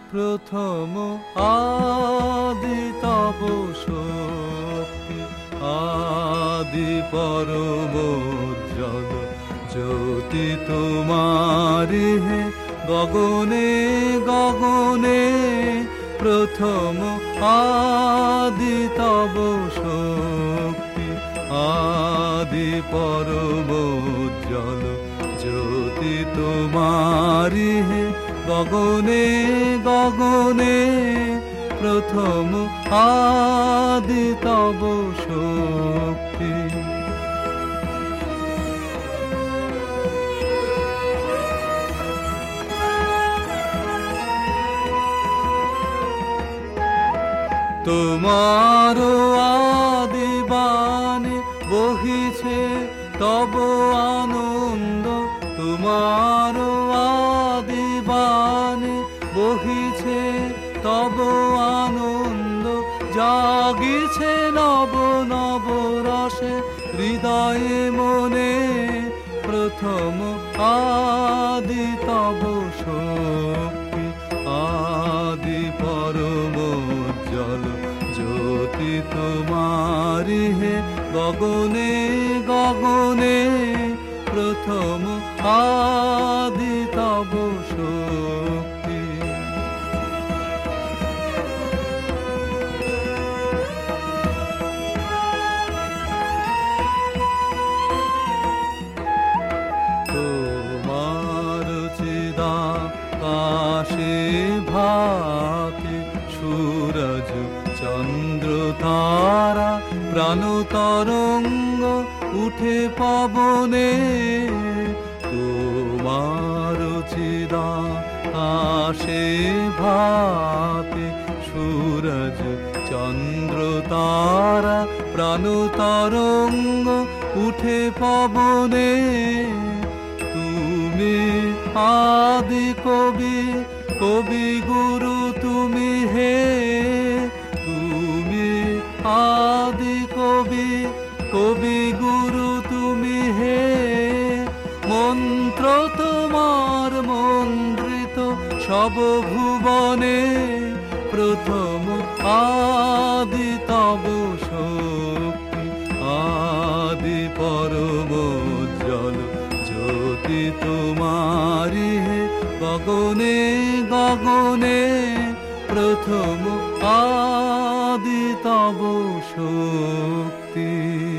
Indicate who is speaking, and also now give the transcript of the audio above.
Speaker 1: প্রথম আদি তব শক্তি, আদি পরম উজ্জ্বল জ্যোতি তোমারি হে গগনে গগনে। প্রথম আদি তব শক্তি, আদি পরম উজ্জ্বল জ্যোতি তোমারি হে গগনে গগনে। প্রথম আদি তব শক্তি। তোমার আদি বাণী বহিছে তব আনন্দ, তোমার আদি বাণী বহিছে তব আনন্দ। জাগিছে নব নব রসে হৃদয়ে মনে। প্রথম আদি তব শক্তি, আদি পরম উজ্জ্বল জ্যোতি তোমারি হে গগনে গগনে। প্রথম আদি তব শক্তি। তোমার চিদাকাশে ভাতি সূরজ চন্দ্র তারা প্রাণ তরঙ্গ উঠে পবনে। তোমার চিদাকাশে ভাতি সূরজ চন্দ্র তারা প্রাণ তরঙ্গ উঠে পবনে। তুমি আদি কবি, কবি গুরু তুমি হে। তুমি আদি কবি, কবি গুরু তুমি হে। মন্ত্র তোমার মন্ত্রিত সব ভুবনে। প্রথম আদি তব শক্তি, আদি পরম উজ্জ্বল জ্যোতি তোমারি হে গগনে গগনে। প্রথম আদি তব শক্তি।